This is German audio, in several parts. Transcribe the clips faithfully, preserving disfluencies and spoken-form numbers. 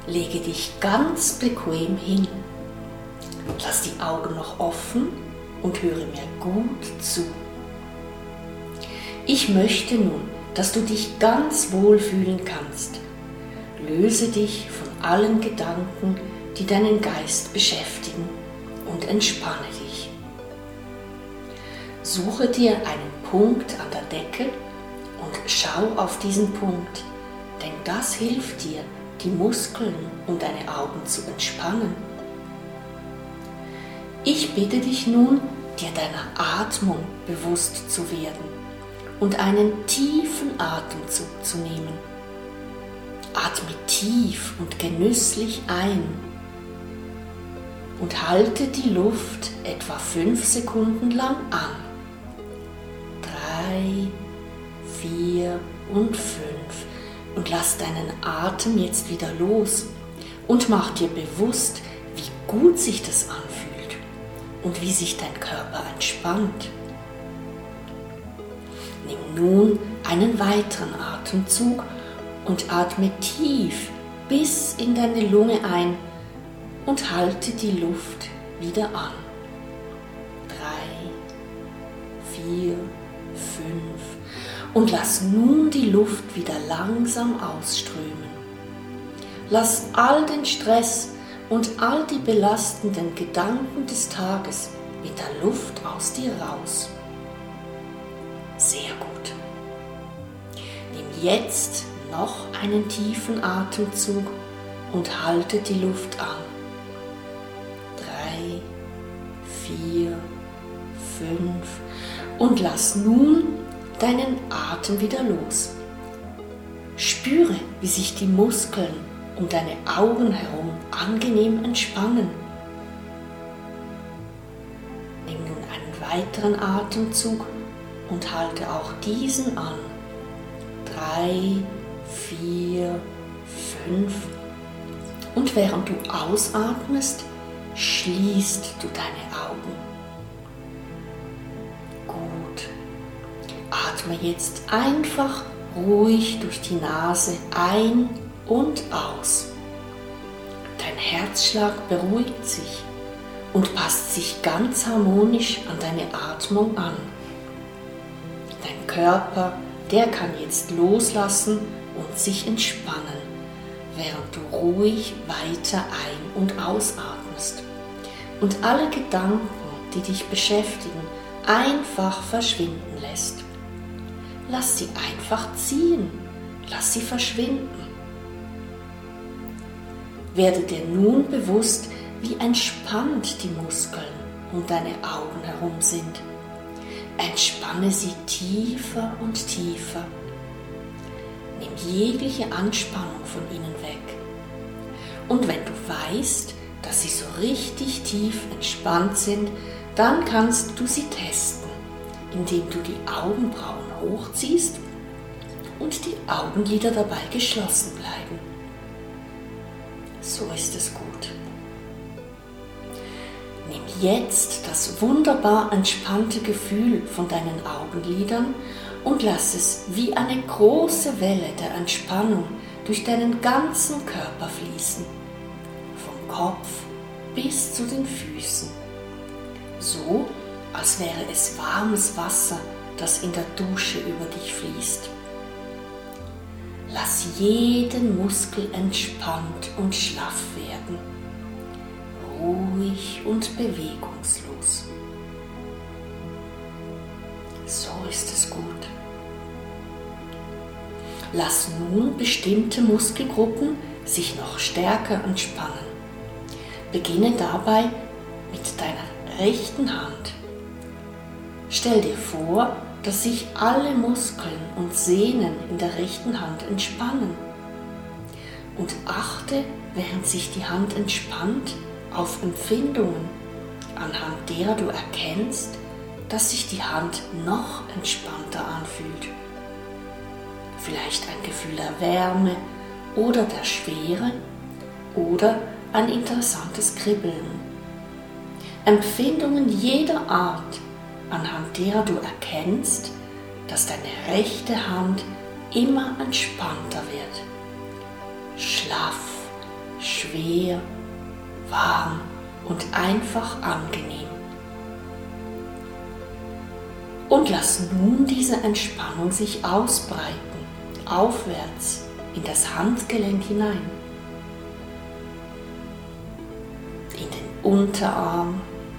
lege dich ganz bequem hin. Lass die Augen noch offen und höre mir gut zu. Ich möchte nun, dass du dich ganz wohl fühlen kannst. Löse dich von allen Gedanken, die deinen Geist beschäftigen, und entspanne dich. Suche dir einen Punkt an der Decke und schau auf diesen Punkt, denn das hilft dir, die Muskeln um deine Augen zu entspannen. Ich bitte dich nun, dir deiner Atmung bewusst zu werden und einen tiefen Atemzug zu nehmen. Atme tief und genüsslich ein und halte die Luft etwa fünf Sekunden lang an. Drei, vier und fünf. Und lass deinen Atem jetzt wieder los und mach dir bewusst, wie gut sich das anfühlt und wie sich dein Körper entspannt. Nimm nun einen weiteren Atemzug und atme tief bis in deine Lunge ein und halte die Luft wieder an. Drei, vier, fünf und lass nun die Luft wieder langsam ausströmen. Lass all den Stress und all die belastenden Gedanken des Tages mit der Luft aus dir raus. Sehr gut. Nimm jetzt noch einen tiefen Atemzug und halte die Luft an. Drei, vier, fünf und lass nun deinen Atem wieder los. Spüre, wie sich die Muskeln um deine Augen herum angenehm entspannen. Nimm nun einen weiteren Atemzug und halte auch diesen an. Drei, vier, fünf. Und während du ausatmest, schließt du deine Augen. Gut. Atme jetzt einfach ruhig durch die Nase ein und aus. Dein Herzschlag beruhigt sich und passt sich ganz harmonisch an deine Atmung an. Dein Körper, der kann jetzt loslassen und sich entspannen, während du ruhig weiter ein- und ausatmest und alle Gedanken, die dich beschäftigen, einfach verschwinden lässt. Lass sie einfach ziehen, lass sie verschwinden. Werde dir nun bewusst, wie entspannt die Muskeln um deine Augen herum sind. Entspanne sie tiefer und tiefer. Nimm jegliche Anspannung von ihnen weg. Und wenn du weißt, dass sie so richtig tief entspannt sind, dann kannst du sie testen, indem du die Augenbrauen hochziehst und die Augenlider dabei geschlossen bleiben. So ist es gut. Nimm jetzt das wunderbar entspannte Gefühl von deinen Augenlidern und lass es wie eine große Welle der Entspannung durch deinen ganzen Körper fließen, vom Kopf bis zu den Füßen, so als wäre es warmes Wasser, das in der Dusche über dich fließt. Lass jeden Muskel entspannt und schlaff werden, ruhig und bewegungslos. So ist es gut. Lass nun bestimmte Muskelgruppen sich noch stärker entspannen. Beginne dabei mit deiner rechten Hand. Stell dir vor, dass sich alle Muskeln und Sehnen in der rechten Hand entspannen. Und achte, während sich die Hand entspannt, auf Empfindungen, anhand derer du erkennst, dass sich die Hand noch entspannter anfühlt. Vielleicht ein Gefühl der Wärme oder der Schwere oder ein interessantes Kribbeln. Empfindungen jeder Art, anhand derer du erkennst, dass deine rechte Hand immer entspannter wird, schlaff schwer, warm und einfach angenehm. Und lass nun diese Entspannung sich ausbreiten, aufwärts in das Handgelenk hinein, in den Unterarm,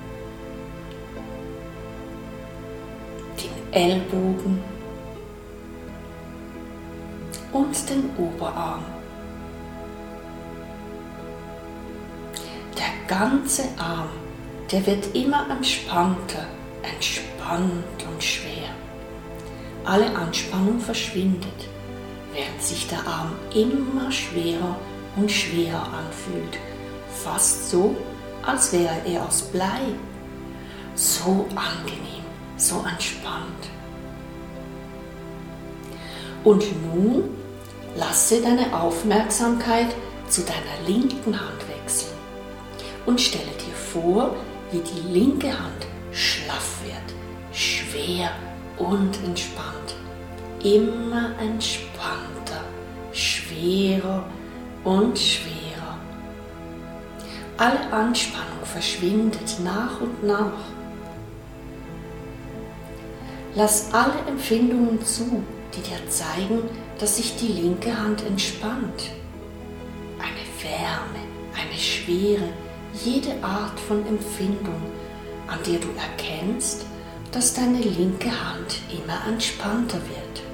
den Ellbogen und den Oberarm. Der ganze Arm, der wird immer entspannter, entspannt und schwer. Alle Anspannung verschwindet, während sich der Arm immer schwerer und schwerer anfühlt, fast so, als wäre er aus Blei. So angenehm, so entspannt. Und nun lasse deine Aufmerksamkeit zu deiner linken Hand wechseln und stelle dir vor, wie die linke Hand schlaff wird, schwer und entspannt, immer entspannter, schwerer und schwerer. Alle Anspannung verschwindet nach und nach. Lass alle Empfindungen zu, die dir zeigen, dass sich die linke Hand entspannt. Eine Wärme, eine Schwere, jede Art von Empfindung, an der du erkennst, dass deine linke Hand immer entspannter wird.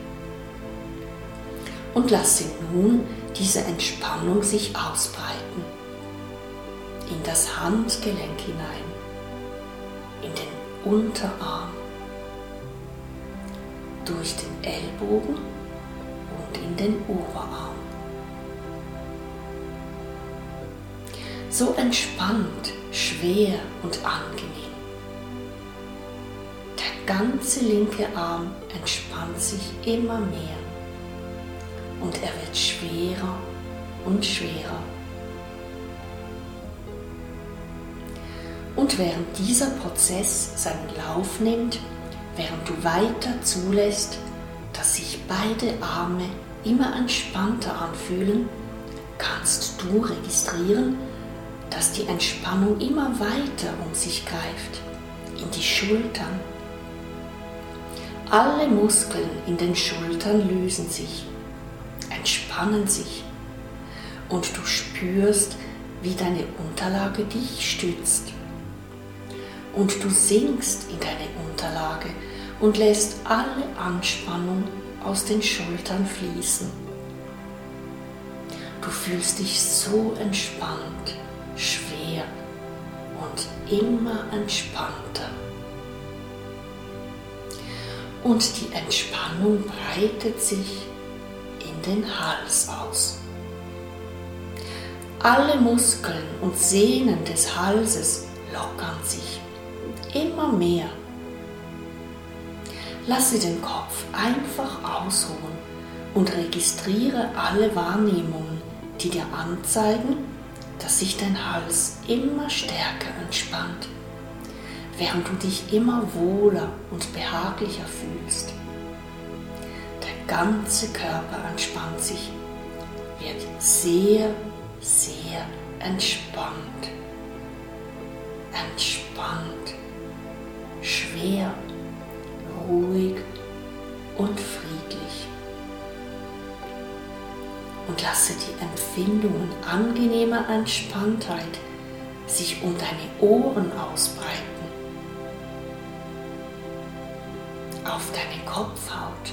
Und lasse nun diese Entspannung sich ausbreiten, in das Handgelenk hinein, in den Unterarm, durch den Ellbogen und in den Oberarm. So entspannt, schwer und angenehm. Der ganze linke Arm entspannt sich immer mehr und er wird schwerer und schwerer. Und während dieser Prozess seinen Lauf nimmt, während du weiter zulässt, dass sich beide Arme immer entspannter anfühlen, kannst du registrieren, dass die Entspannung immer weiter um sich greift, in die Schultern. Alle Muskeln in den Schultern lösen sich, entspannen sich und du spürst, wie deine Unterlage dich stützt. Und du sinkst in deine Unterlage und lässt alle Anspannung aus den Schultern fließen. Du fühlst dich so entspannt, schwer und immer entspannter. Und die Entspannung breitet sich in den Hals aus. Alle Muskeln und Sehnen des Halses lockern sich immer mehr. Lasse den Kopf einfach ausruhen und registriere alle Wahrnehmungen, die dir anzeigen, dass sich dein Hals immer stärker entspannt, während du dich immer wohler und behaglicher fühlst. Der ganze Körper entspannt sich, wird sehr, sehr entspannt. Entspannt, schwer, ruhig und friedlich. Und lasse die Empfindungen angenehmer Entspanntheit sich um deine Ohren ausbreiten, auf deine Kopfhaut.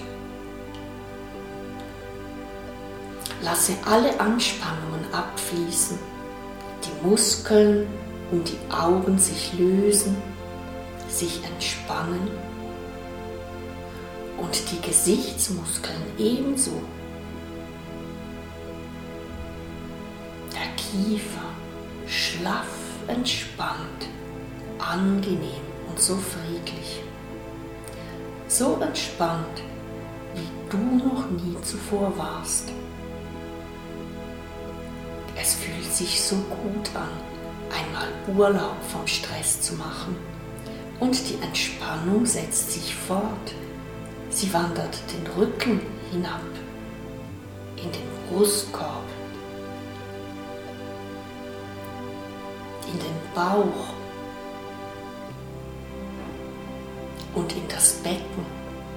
Lasse alle Anspannungen abfließen, die Muskeln um die Augen sich lösen, sich entspannen und die Gesichtsmuskeln ebenso. Der Kiefer schlaff, entspannt, angenehm und so friedlich. So entspannt, wie du noch nie zuvor warst. Es fühlt sich so gut an, einmal Urlaub vom Stress zu machen. Und die Entspannung setzt sich fort. Sie wandert den Rücken hinab, in den Brustkorb, in den Bauch und in das Becken.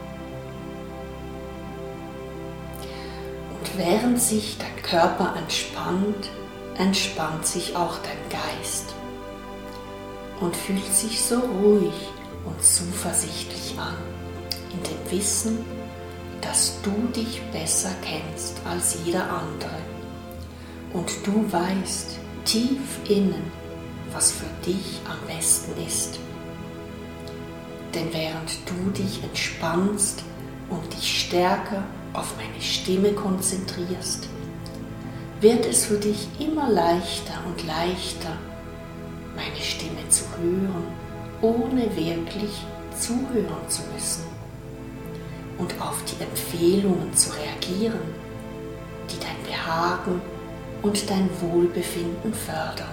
Und während sich dein Körper entspannt, entspannt sich auch dein Geist und fühlt sich so ruhig und zuversichtlich an, in dem Wissen, dass du dich besser kennst als jeder andere und du weißt tief innen, was für dich am besten ist. Denn während du dich entspannst und dich stärker auf meine Stimme konzentrierst, wird es für dich immer leichter und leichter, meine Stimme zu hören, ohne wirklich zuhören zu müssen und auf die Empfehlungen zu reagieren, die dein Behagen und dein Wohlbefinden fördern.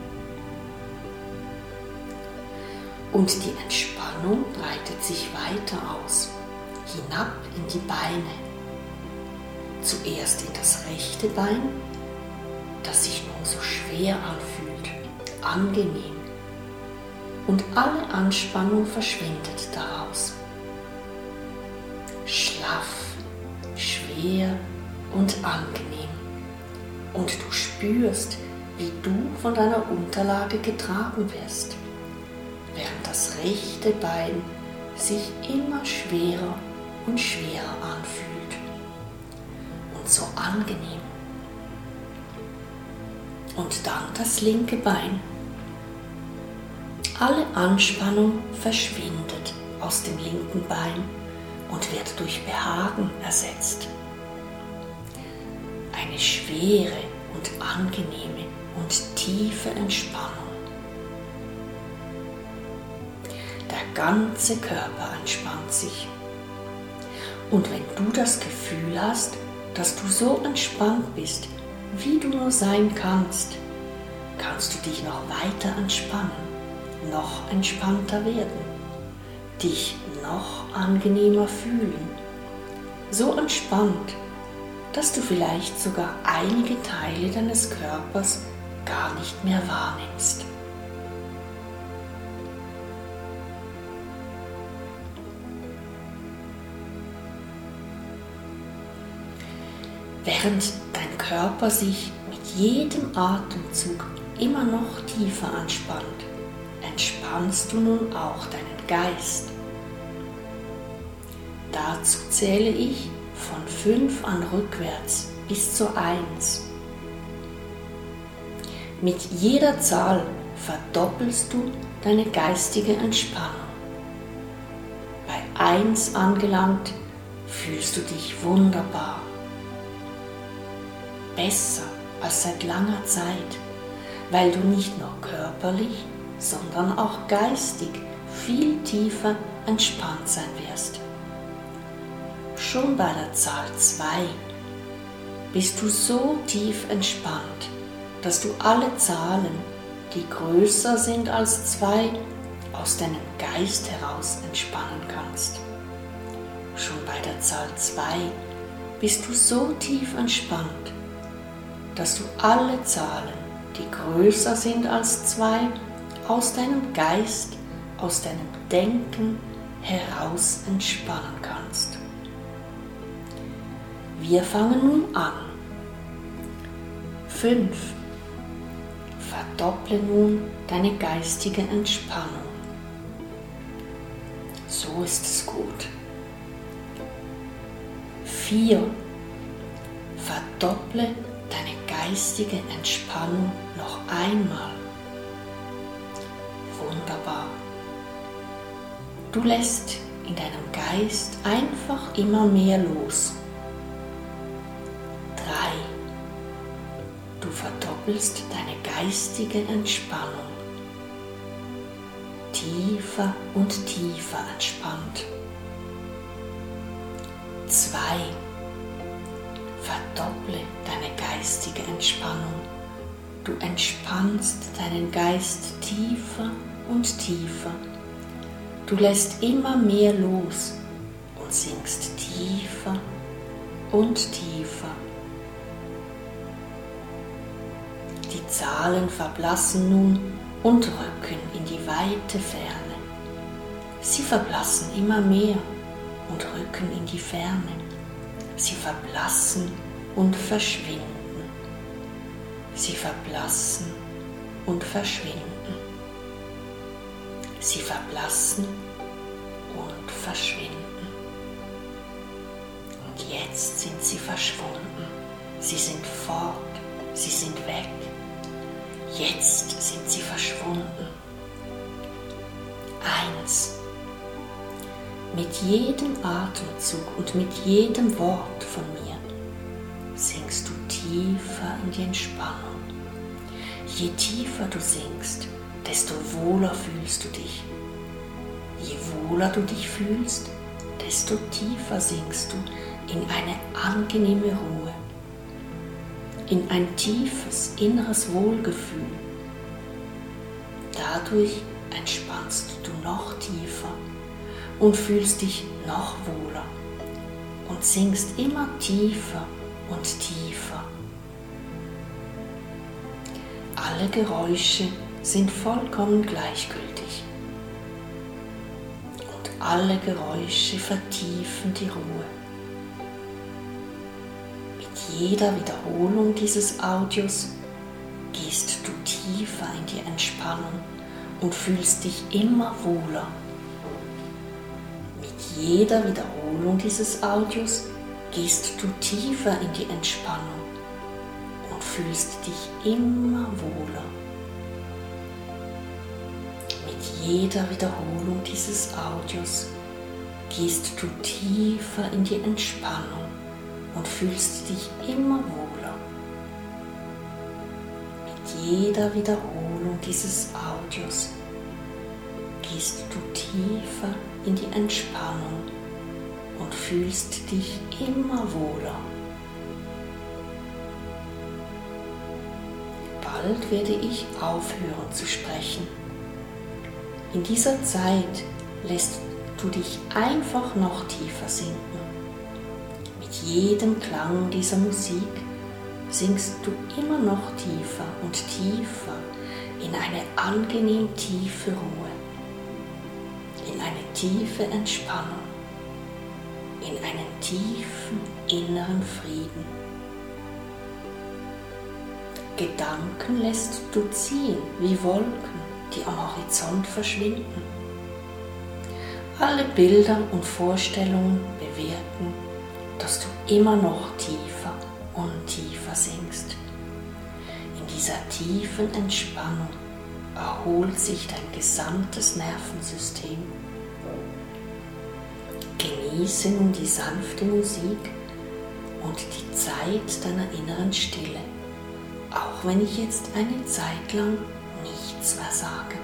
Und die Entspannung breitet sich weiter aus, hinab in die Beine. Zuerst in das rechte Bein, das sich nun so schwer anfühlt, angenehm. Und alle Anspannung verschwindet daraus. Schlaff, schwer und angenehm. Und du spürst, wie du von deiner Unterlage getragen wirst, während das rechte Bein sich immer schwerer und schwerer anfühlt und so angenehm. Und dann das linke Bein. Alle Anspannung verschwindet aus dem linken Bein und wird durch Behagen ersetzt. Eine schwere und angenehme und tiefe Entspannung. Der ganze Körper entspannt sich. Und wenn du das Gefühl hast, dass du so entspannt bist, wie du nur sein kannst, kannst du dich noch weiter entspannen, noch entspannter werden, dich noch angenehmer fühlen, so entspannt, dass du vielleicht sogar einige Teile deines Körpers gar nicht mehr wahrnimmst. Während dein Körper sich mit jedem Atemzug immer noch tiefer anspannt, entspannst du nun auch deinen Geist. Dazu zähle ich von fünf an rückwärts bis zur eins. Mit jeder Zahl verdoppelst du deine geistige Entspannung. Bei eins angelangt fühlst du dich wunderbar. Besser als seit langer Zeit, weil du nicht nur körperlich, sondern auch geistig viel tiefer entspannt sein wirst. Schon bei der Zahl zwei bist du so tief entspannt, dass du alle Zahlen, die größer sind als zwei, aus deinem Geist heraus entspannen kannst. Schon bei der Zahl zwei bist du so tief entspannt, dass du alle Zahlen, die größer sind als zwei, aus deinem Geist, aus deinem Denken heraus entspannen kannst. Wir fangen nun an. fünf. Verdopple nun deine geistige Entspannung. So ist es gut. vier. Verdopple deine geistige Entspannung noch einmal. Wunderbar. Du lässt in deinem Geist einfach immer mehr los. drei. Du verdoppelst deine geistige Entspannung. Tiefer und tiefer entspannt. zwei. Verdopple deine geistige Entspannung. Du entspannst deinen Geist tiefer und tiefer. Du lässt immer mehr los und sinkst tiefer und tiefer. Die Zahlen verblassen nun und rücken in die weite Ferne. Sie verblassen immer mehr und rücken in die Ferne. Sie verblassen und verschwinden. Sie verblassen und verschwinden. Sie verblassen und verschwinden. Und jetzt sind sie verschwunden. Sie sind fort. Sie sind weg. Jetzt sind sie verschwunden. Eins. Mit jedem Atemzug und mit jedem Wort von mir sinkst du tiefer in die Entspannung. Je tiefer du sinkst, desto wohler fühlst du dich. Je wohler du dich fühlst, desto tiefer sinkst du in eine angenehme Ruhe, in ein tiefes inneres Wohlgefühl. Dadurch entspannst du noch tiefer und fühlst dich noch wohler und sinkst immer tiefer und tiefer. Alle Geräusche sind vollkommen gleichgültig und alle Geräusche vertiefen die Ruhe. Mit jeder Wiederholung dieses Audios gehst du tiefer in die Entspannung und fühlst dich immer wohler. Mit jeder Wiederholung dieses Audios gehst du tiefer in die Entspannung und fühlst dich immer wohler. Mit jeder Wiederholung dieses Audios gehst du tiefer in die Entspannung und fühlst dich immer wohler. Mit jeder Wiederholung dieses Audios gehst du tiefer in die Entspannung und fühlst dich immer wohler. Bald werde ich aufhören zu sprechen. In dieser Zeit lässt du dich einfach noch tiefer sinken. Mit jedem Klang dieser Musik sinkst du immer noch tiefer und tiefer in eine angenehm tiefe Ruhe, in eine tiefe Entspannung, in einen tiefen inneren Frieden. Gedanken lässt du ziehen wie Wolken, die am Horizont verschwinden. Alle Bilder und Vorstellungen bewirken, dass du immer noch tiefer und tiefer sinkst. In dieser tiefen Entspannung erholt sich dein gesamtes Nervensystem. Genieße nun die sanfte Musik und die Zeit deiner inneren Stille, auch wenn ich jetzt eine Zeit lang nichts mehr sage.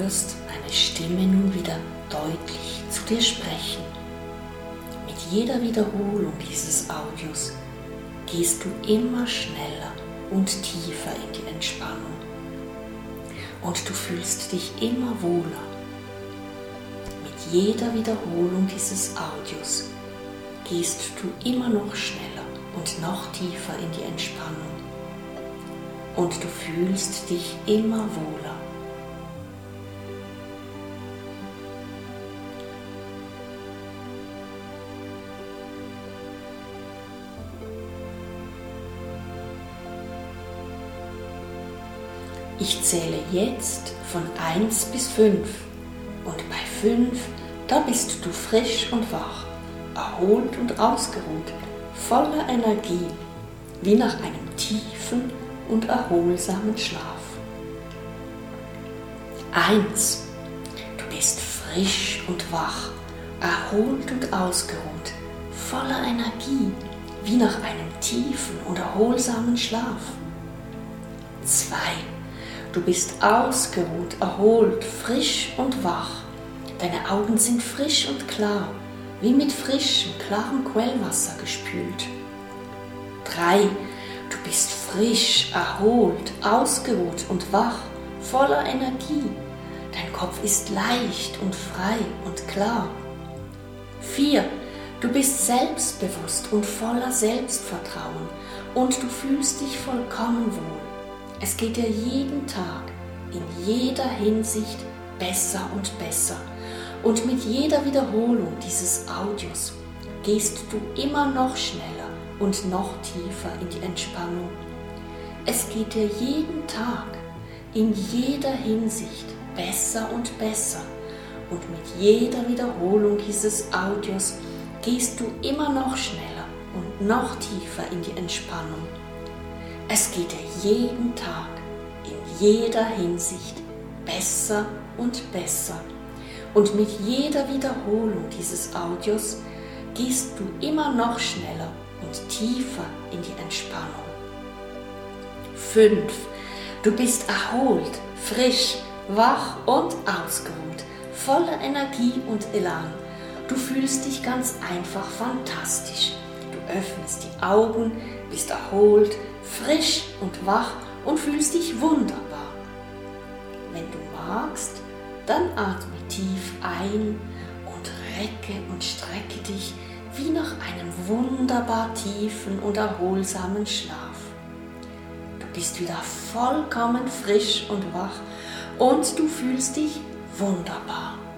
hörst eine Stimme nun wieder deutlich zu dir sprechen. Mit jeder Wiederholung dieses Audios gehst du immer schneller und tiefer in die Entspannung. Und du fühlst dich immer wohler. Mit jeder Wiederholung dieses Audios gehst du immer noch schneller und noch tiefer in die Entspannung. Und du fühlst dich immer wohler. Ich zähle jetzt von eins bis fünf und bei fünf, da bist du frisch und wach, erholt und ausgeruht, voller Energie, wie nach einem tiefen und erholsamen Schlaf. eins. Du bist frisch und wach, erholt und ausgeruht, voller Energie, wie nach einem tiefen und erholsamen Schlaf. zwei. Du bist ausgeruht, erholt, frisch und wach. Deine Augen sind frisch und klar, wie mit frischem, klarem Quellwasser gespült. drei. Du bist frisch, erholt, ausgeruht und wach, voller Energie. Dein Kopf ist leicht und frei und klar. vier. Du bist selbstbewusst und voller Selbstvertrauen und du fühlst dich vollkommen wohl. Es geht dir jeden Tag in jeder Hinsicht besser und besser. Und mit jeder Wiederholung dieses Audios gehst du immer noch schneller und noch tiefer in die Entspannung. Es geht dir jeden Tag in jeder Hinsicht besser und besser. Und mit jeder Wiederholung dieses Audios gehst du immer noch schneller und noch tiefer in die Entspannung. Es geht dir jeden Tag in jeder Hinsicht besser und besser. Und mit jeder Wiederholung dieses Audios gehst du immer noch schneller und tiefer in die Entspannung. fünf. Du bist erholt, frisch, wach und ausgeruht, voller Energie und Elan. Du fühlst dich ganz einfach fantastisch. Du öffnest die Augen, bist erholt, frisch und wach und fühlst dich wunderbar. Wenn du magst, dann atme tief ein und recke und strecke dich wie nach einem wunderbar tiefen und erholsamen Schlaf. Du bist wieder vollkommen frisch und wach und du fühlst dich wunderbar.